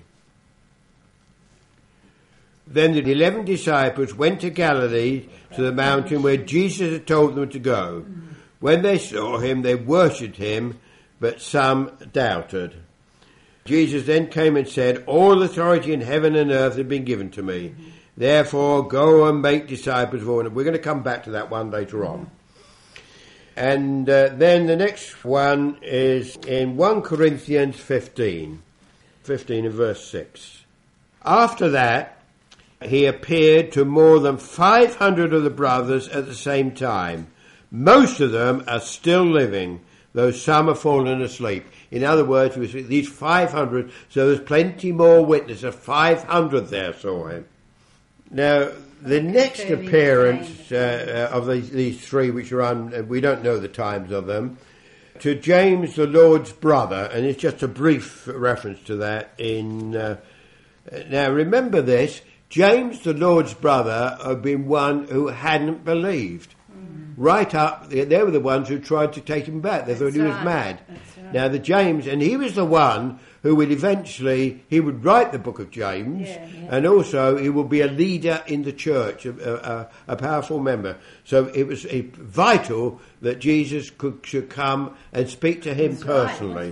Then the 11 disciples went to Galilee, to the mountain where Jesus had told them to go. When they saw him, they worshipped him, but some doubted. Jesus then came and said, all authority in heaven and earth has been given to me. Therefore, go and make disciples of all. We're going to come back to that one later on. And then the next one is in 1 Corinthians 15 and verse 6. After that, he appeared to more than 500 of the brothers at the same time. Most of them are still living, though some have fallen asleep. In other words, these 500, so there's plenty more witnesses. 500 there saw him. Now, the next appearance of these three, which are on, we don't know the times of them, to James, the Lord's brother, and it's just a brief reference to that. Now, remember this, James, the Lord's brother, had been one who hadn't believed. Right up, they were the ones who tried to take him back. They thought he was mad. Right. Now, the James, and he was the one who would eventually, he would write the book of James, and also he would be a leader in the church, a powerful member. So it was vital that Jesus should come and speak to him personally.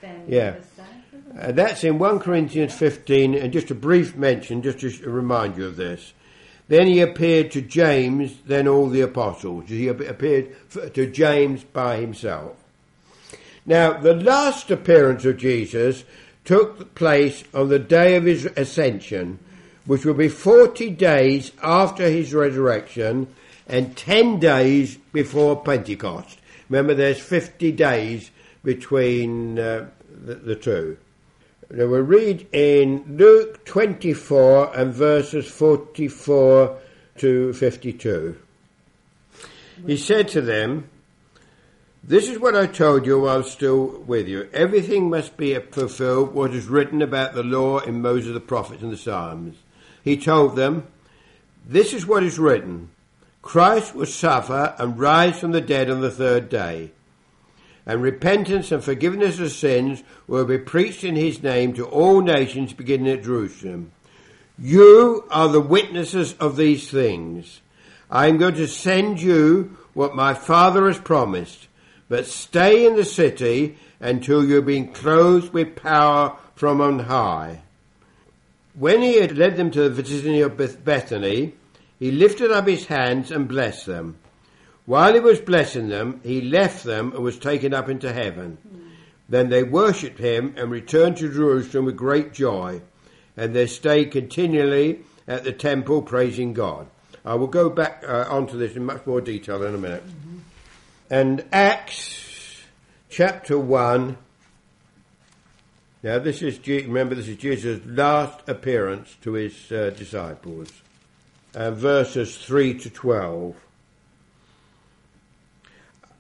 That's in 1 Corinthians 15, and just a brief mention, just to remind you of this. Then he appeared to James, then all the apostles. He appeared to James by himself. Now, the last appearance of Jesus took place on the day of his ascension, which will be 40 days after his resurrection and 10 days before Pentecost. Remember, there's 50 days between the two. Now we'll read in Luke 24 and verses 44 to 52. He said to them, this is what I told you while I was still with you. Everything must be fulfilled what is written about the law in Moses, the prophets, and the Psalms. He told them, this is what is written. Christ will suffer and rise from the dead on the third day. And repentance and forgiveness of sins will be preached in his name to all nations beginning at Jerusalem. You are the witnesses of these things. I am going to send you what my Father has promised, but stay in the city until you have been clothed with power from on high. When he had led them to the vicinity of Bethany, he lifted up his hands and blessed them. While he was blessing them, he left them and was taken up into heaven. Then they worshipped him and returned to Jerusalem with great joy, and they stayed continually at the temple praising God. I will go back onto this in much more detail in a minute. And Acts chapter 1. Now this is Jesus' last appearance to his disciples. Verses 3 to 12.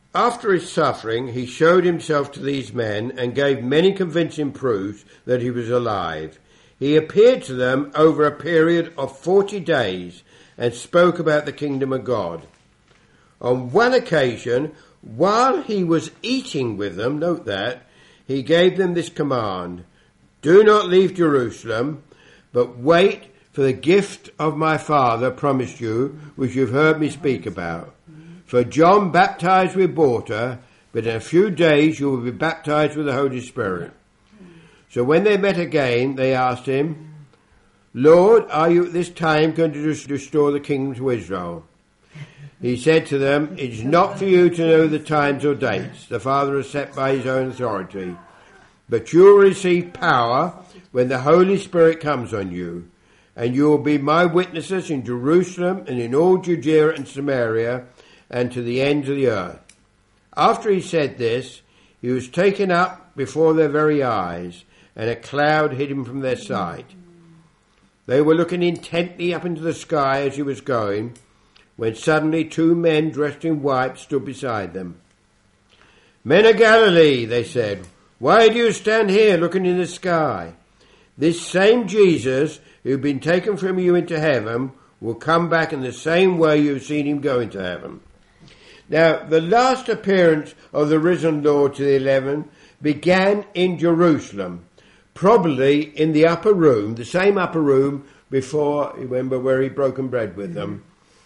After his suffering, he showed himself to these men and gave many convincing proofs that he was alive. He appeared to them over a period of 40 days and spoke about the kingdom of God. On one occasion, while he was eating with them, note that, he gave them this command: "Do not leave Jerusalem, but wait for the gift of my Father promised you, which you've heard me speak about. For John baptized with water, but in a few days you will be baptized with the Holy Spirit." So when they met again, they asked him, "Lord, are you at this time going to restore the kingdom to Israel?" He said to them, "It is not for you to know the times or dates the Father has set by his own authority, but you will receive power when the Holy Spirit comes on you, and you will be my witnesses in Jerusalem and in all Judea and Samaria and to the ends of the earth." After he said this, he was taken up before their very eyes, and a cloud hid him from their sight. They were looking intently up into the sky as he was going, when suddenly 2 men dressed in white stood beside them. "Men of Galilee," they said, "why do you stand here looking in the sky? This same Jesus who has been taken from you into heaven will come back in the same way you've seen him go into heaven." Now, the last appearance of the risen Lord to the 11 began in Jerusalem, probably in the upper room, the same upper room before, remember, where he'd broken bread with them.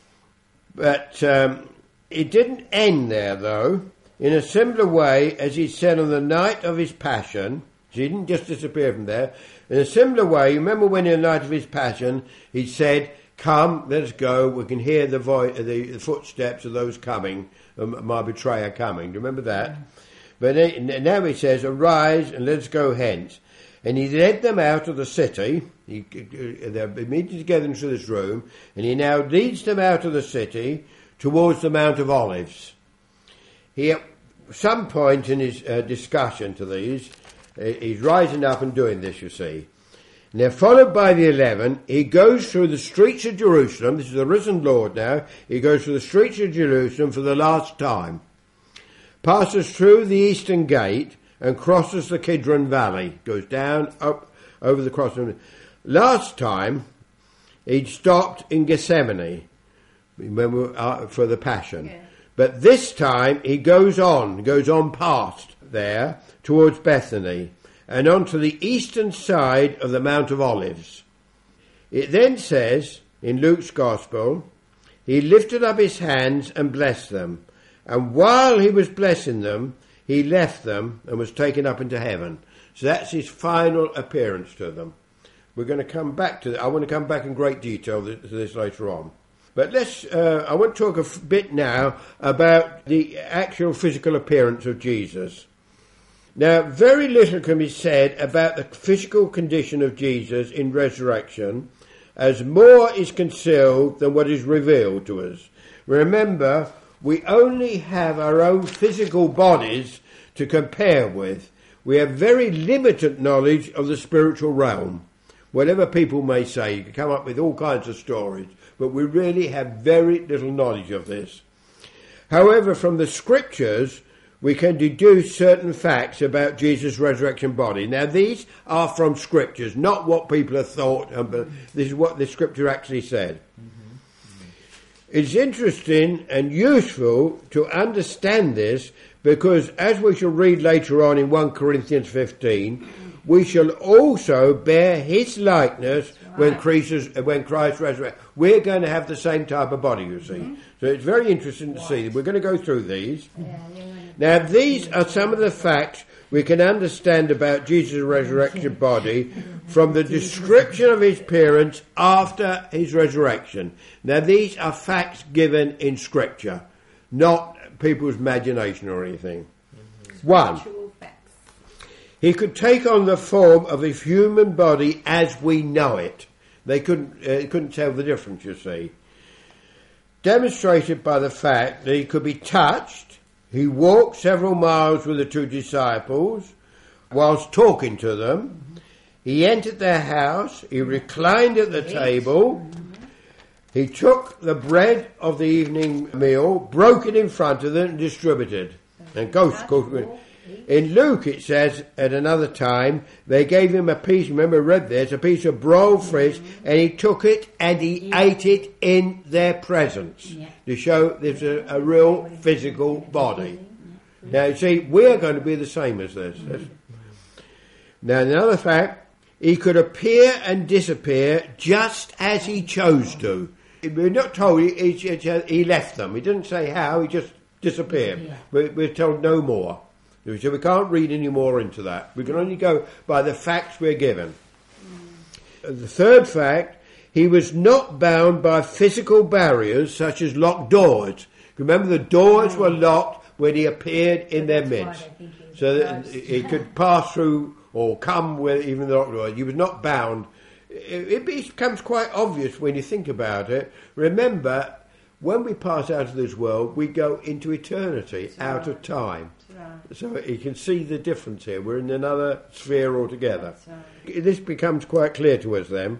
But it didn't end there, though. In a similar way, as he said on the night of his passion, he didn't just disappear from there. In a similar way, you remember when in the night of his passion, he said, "Come, let us go. We can hear the footsteps of those coming, my betrayer coming." Do you remember that? But now he says, "Arise and let us go hence." And he led them out of the city. They're meeting together into this room, and he now leads them out of the city towards the Mount of Olives. He, at some point in his discussion to these, he's rising up and doing this, you see. And they're followed by the 11. He goes through the streets of Jerusalem. This is the risen Lord now. He goes through the streets of Jerusalem for the last time. Passes through the eastern gate and crosses the Kidron Valley. Goes down, up, over the crossing. Last time, he'd stopped in Gethsemane for the Passion. Yeah. But this time, he goes on past there towards Bethany and onto the eastern side of the Mount of Olives. It then says, in Luke's Gospel, he lifted up his hands and blessed them. And while he was blessing them, he left them and was taken up into heaven. So that's his final appearance to them. We're going to come back to that. I want to come back in great detail to this later on. But I want to talk a bit now about the actual physical appearance of Jesus. Now, very little can be said about the physical condition of Jesus in resurrection, as more is concealed than what is revealed to us. Remember, we only have our own physical bodies to compare with. We have very limited knowledge of the spiritual realm. Whatever people may say, you can come up with all kinds of stories, but we really have very little knowledge of this. However, from the scriptures, we can deduce certain facts about Jesus' resurrection body. Now, these are from scriptures, not what people have thought, but this is what the scripture actually said. It's interesting and useful to understand this because, as we shall read later on in 1 Corinthians 15, we shall also bear his likeness when Christ resurrects. We're going to have the same type of body, you see. So it's very interesting to see. We're going to go through these. Now, these are some of the facts we can understand about Jesus' resurrection body from the description of his appearance after his resurrection. Now, these are facts given in Scripture, not people's imagination or anything. 1, he could take on the form of his human body as we know it. They couldn't tell the difference, you see. Demonstrated by the fact that he could be touched. He walked several miles with the 2 disciples whilst talking to them. He entered their house. He reclined at the table. He took the bread of the evening meal, broke it in front of them and distributed. And goes, in Luke it says, at another time, they gave him a piece, remember I read this, a piece of broiled fish, and he took it and he ate it in their presence to show there's a real physical body. Now you see, we're going to be the same as this. Now another fact, he could appear and disappear just as he chose to. We're not told he left them. He didn't say how, he just disappeared. We're told no more. So we can't read any more into that. We can only go by the facts we're given. The third fact, he was not bound by physical barriers such as locked doors. Remember, the doors were locked when he appeared in their midst. So that he could pass through or come with even the locked doors. He was not bound. It becomes quite obvious when you think about it. Remember, when we pass out of this world, we go into eternity, out of time. So you can see the difference here. We're in another sphere altogether. This becomes quite clear to us then.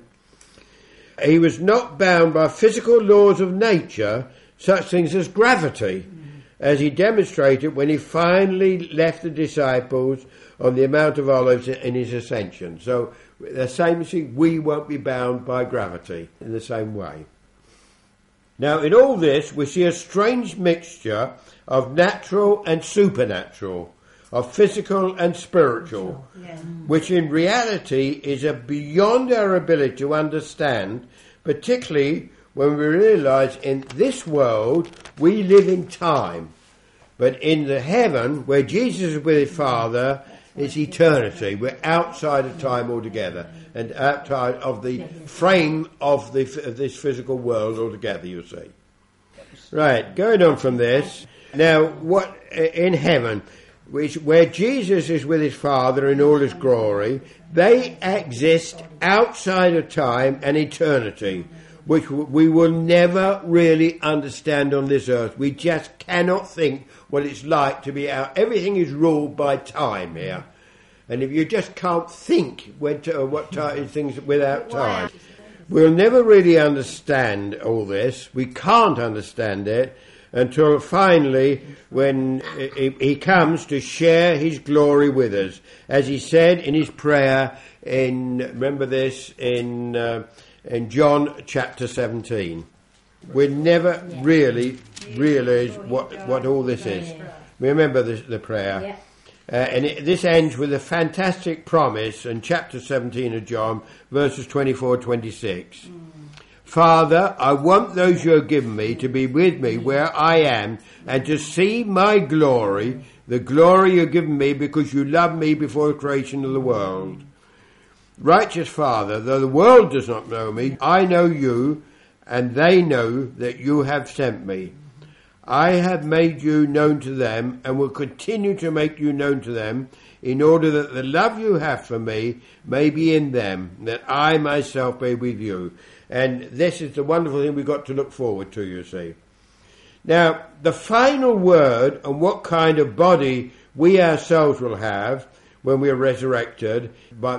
He was not bound by physical laws of nature, such things as gravity, as he demonstrated when he finally left the disciples on the Mount of Olives in his ascension. So the same thing, we won't be bound by gravity in the same way. Now in all this we see a strange mixture of natural and supernatural, of physical and spiritual, which in reality is beyond our ability to understand, particularly when we realise in this world we live in time, but in the heaven where Jesus is with his Father, it's eternity. We're outside of time altogether and outside of the frame of this physical world altogether, you see. Right, going on from this. Now, what in heaven, where Jesus is with his Father in all his glory, they exist outside of time and eternity, which we will never really understand on this earth. We just cannot think what it's like to be out. Everything is ruled by time here. And if you just can't think what time things without time, we'll never really understand all this. We can't understand it until finally when he comes to share his glory with us. As he said in his prayer remember this, in John chapter 17. We never really realise what all this is. Remember the prayer. And this ends with a fantastic promise in chapter 17 of John, verses 24-26. Father, I want those you have given me to be with me where I am and to see my glory, the glory you have given me because you loved me before the creation of the world. Righteous Father, though the world does not know me, I know you, and they know that you have sent me. I have made you known to them and will continue to make you known to them in order that the love you have for me may be in them, that I myself may be with you. And this is the wonderful thing we've got to look forward to, you see. Now, the final word on what kind of body we ourselves will have when we're resurrected, by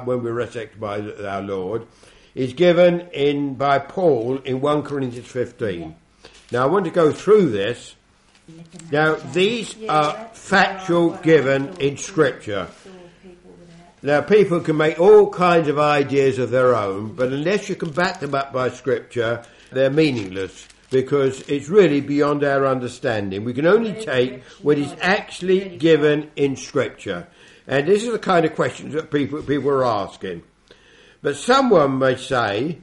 our Lord, is given by Paul in 1 Corinthians 15. Now, I want to go through this. Now, these are factual given in Scripture. Now, people can make all kinds of ideas of their own, but unless you can back them up by Scripture, they're meaningless, because it's really beyond our understanding. We can only take what is actually given in Scripture. And this is the kind of questions that people are asking. But someone may say,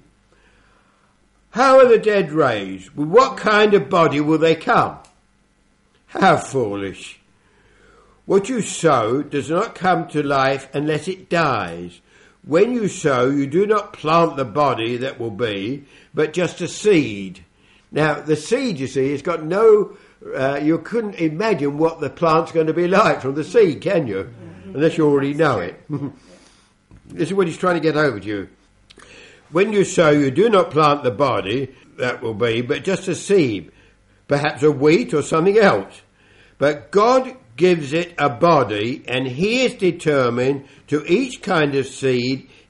how are the dead raised? With what kind of body will they come? How foolish. What you sow does not come to life unless it dies. When you sow, you do not plant the body that will be, but just a seed. Now, the seed, you see, has got no... you couldn't imagine what the plant's going to be like from the seed, can you? Unless you already know it. This is what he's trying to get over to you. When you sow, you do not plant the body, that will be, but just a seed, perhaps a wheat or something else. But God gives it a body, and he is determined to each kind of seed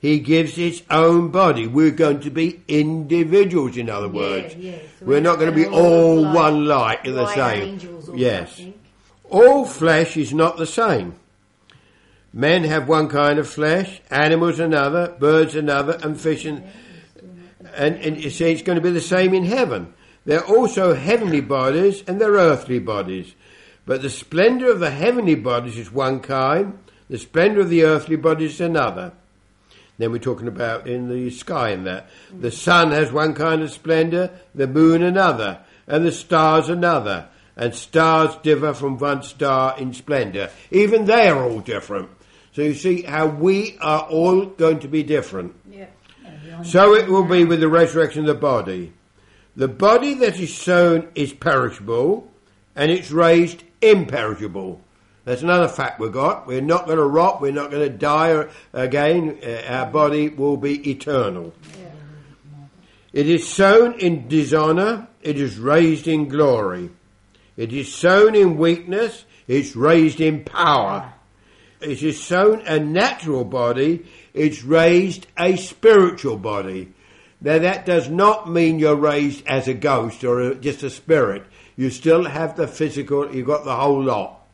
He gives his own body. We're going to be individuals, in other words. Yeah. So we're not going to be all one like the same. Angels or yes. something. All flesh is not the same. Men have one kind of flesh, animals another, birds another, and fish and you see, it's going to be the same in heaven. There are also heavenly bodies and there are earthly bodies. But the splendour of the heavenly bodies is one kind, the splendour of the earthly bodies is another. Then we're talking about in the sky and that. The sun has one kind of splendour, the moon another, and the stars another. And stars differ from one star in splendour. Even they are all different. So you see how we are all going to be different. Yeah. So it will be with the resurrection of the body. The body that is sown is perishable, and it's raised imperishable. That's another fact we've got. We're not going to rot, we're not going to die again. Our body will be eternal. Yeah. It is sown in dishonour, it is raised in glory. It is sown in weakness, it's raised in power. It is sown a natural body, it's raised a spiritual body. Now that does not mean you're raised as a ghost or just a spirit. You still have the physical, you've got the whole lot.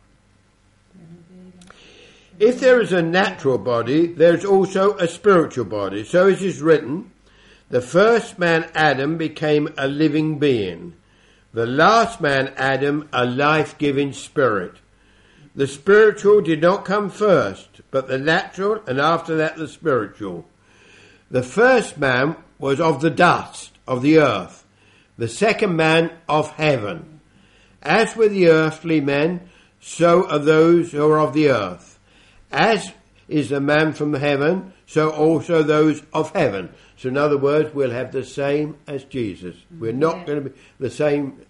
If there is a natural body, there's also a spiritual body. So it is written, the first man Adam became a living being. The last man Adam a life-giving spirit. The spiritual did not come first, but the natural, and after that the spiritual. The first man was of the dust of the earth, the second man of heaven. As with the earthly men, so are those who are of the earth. As is the man from heaven, so also those of heaven. So in other words, we'll have the same as Jesus. We're not going to be the same.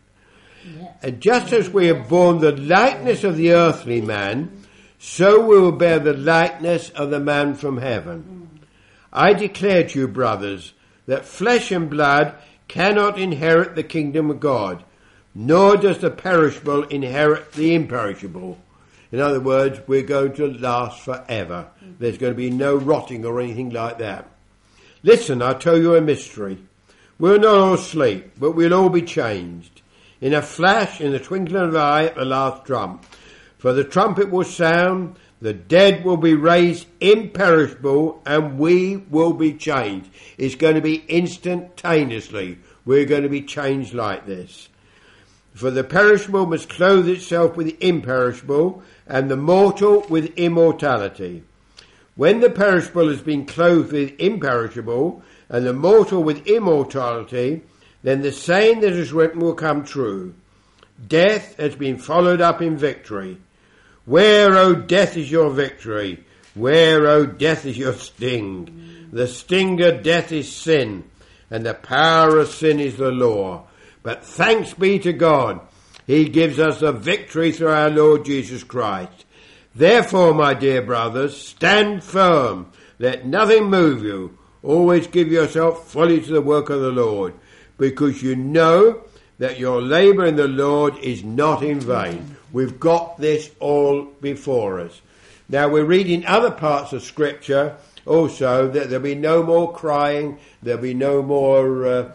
And just as we have borne the likeness of the earthly man, so we will bear the likeness of the man from heaven. I declare to you, brothers, that flesh and blood cannot inherit the kingdom of God, nor does the perishable inherit the imperishable. In other words, we're going to last forever. There's going to be no rotting or anything like that. Listen, I'll tell you a mystery. We'll not all sleep, but we'll all be changed. In a flash, in the twinkling of an eye, at the last trump. For the trumpet will sound, the dead will be raised imperishable, and we will be changed. It's going to be instantaneously. We're going to be changed like this. For the perishable must clothe itself with the imperishable, and the mortal with immortality. When the perishable has been clothed with imperishable, and the mortal with immortality, then the saying that is written will come true. Death has been followed up in victory. Where, O death, is your victory? Where, O death, is your sting? The sting of death is sin, and the power of sin is the law. But thanks be to God, he gives us the victory through our Lord Jesus Christ. Therefore, my dear brothers, stand firm. Let nothing move you. Always give yourself fully to the work of the Lord, because you know that your labour in the Lord is not in vain. We've got this all before us. Now we're reading other parts of Scripture also that there'll be no more crying, there'll be no more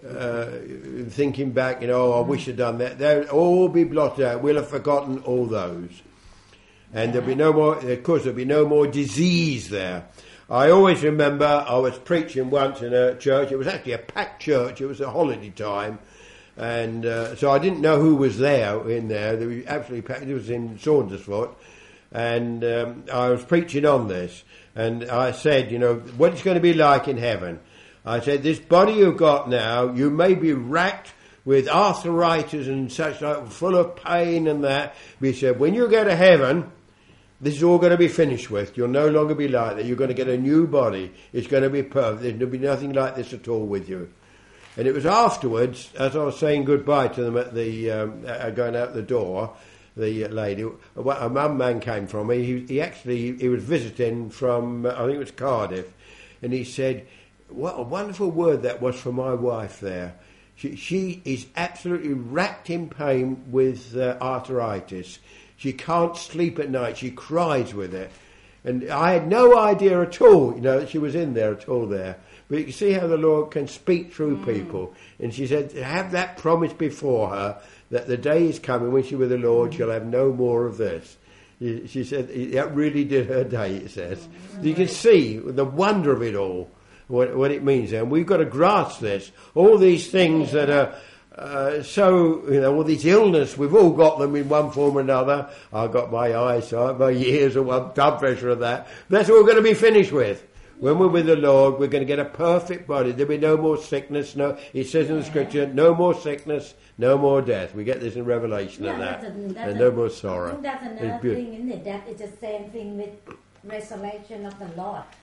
thinking back, I wish I'd done that. They'll all be blotted out. We'll have forgotten all those. And there'll be no more, of course, there'll be no more disease there. I always remember I was preaching once in a church. It was actually a packed church. It was a holiday time. And so I didn't know who was there in there. They were absolutely packed. It was in Saundersfoot. And I was preaching on this. And I said, what it's going to be like in heaven. I said, this body you've got now, you may be racked with arthritis and such like, full of pain and that. But he said, when you go to heaven, this is all going to be finished with. You'll no longer be like that. You're going to get a new body. It's going to be perfect. There'll be nothing like this at all with you. And it was afterwards, as I was saying goodbye to them at the going out the door, the lady, a man came from me. He was visiting from, I think it was Cardiff, and he said, what a wonderful word that was for my wife there. She is absolutely racked in pain with arthritis. She can't sleep at night. She cries with it. And I had no idea at all, that she was in there at all there. But you can see how the Lord can speak through people. And she said, have that promise before her that the day is coming when she's with the Lord, she'll have no more of this. She said that really did her day, it says. You can see the wonder of it all, what it means. And we've got to grasp this. All these things that are all these illness, we've all got them in one form or another. I've got my eyesight, my ears, and one blood pressure and that. That's what we're going to be finished with. When we're with the Lord, we're going to get a perfect body. There'll be no more sickness. No, it says in the Scripture, no more sickness, no more death. We get this in Revelation of that. And no more sorrow. I think that's another thing, isn't it? That is the same thing with resurrection of the Lord.